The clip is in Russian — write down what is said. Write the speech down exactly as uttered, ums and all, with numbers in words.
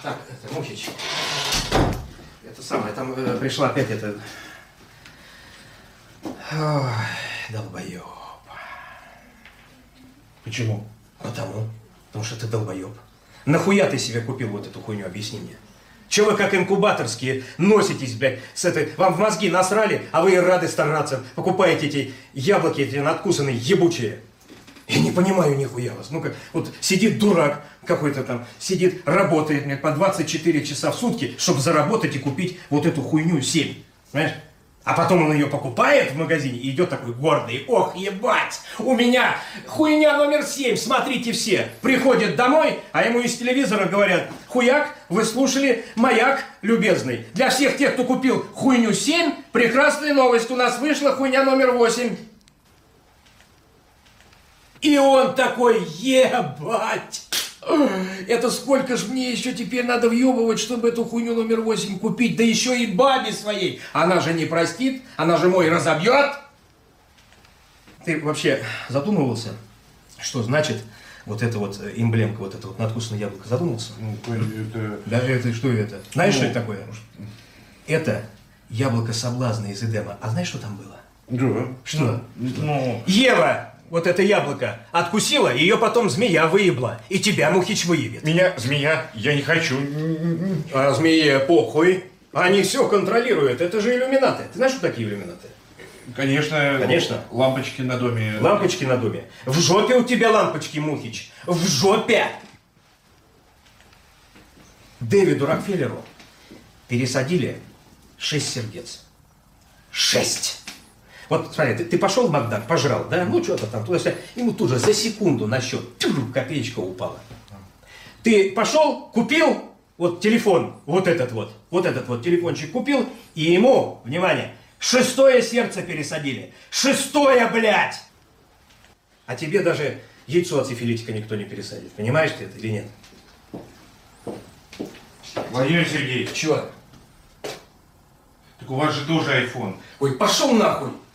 Так, это, Мухич. Это самое, там э, пришла опять это... Ой, долбоеб. Почему? Потому. Потому что ты долбоеб. Нахуя ты себе купил вот эту хуйню, объясни мне? Чего вы как инкубаторские носитесь, блядь, с этой... Вам в мозги насрали, а вы и рады стараться. Покупаете эти яблоки, эти надкусанные, ебучие. Я не понимаю нихуя вас. Ну как, вот сидит дурак какой-то там, сидит, работает, блядь, по двадцать четыре часа в сутки, чтобы заработать и купить вот эту хуйню семь. Понимаешь? А потом он ее покупает в магазине и идет такой гордый. Ох, ебать, у меня хуйня номер семь, смотрите все. Приходит домой, а ему из телевизора говорят: хуяк, вы слушали «Маяк», любезный. Для всех тех, кто купил хуйню семь, прекрасная новость, у нас вышла хуйня номер восемь. И он такой: ебать. Это сколько ж мне еще теперь надо въебывать, чтобы эту хуйню номер восемь купить, да еще и бабе своей. Она же не простит, она же мой разобьет. Ты вообще задумывался, что значит вот эта вот эмблемка, вот это вот надкусанное яблоко? Задумывался? Ну, это... Да это что это? Знаешь, ну... что это такое? Это яблоко соблазна из Эдема. А знаешь, что там было? Да. Что? Ну... Ева! Вот это яблоко откусила, ее потом змея выебла. И тебя, Мухич, выебет. Меня змея, я не хочу. А змее похуй. Они все контролируют. Это же иллюминаты. Ты знаешь, что такие иллюминаты? Конечно. Конечно. Лампочки на доме. Лампочки на доме. В жопе у тебя лампочки, Мухич. В жопе. Дэвиду Рокфеллеру пересадили шесть сердец. Шесть. Вот смотри, ты, ты пошел в Макдак, пожрал, да? Ну что-то там, туда-сюда. Ему тут же за секунду на счет тюру, копеечка упала. Ты пошел, купил вот телефон, вот этот вот, вот этот вот телефончик купил, и ему, внимание, шестое сердце пересадили. Шестое, блядь! А тебе даже яйцо от сифилитика никто не пересадит. Понимаешь ты это или нет? Владимир Сергеевич. Чего? Так у вас же тоже айфон. Ой, пошел нахуй!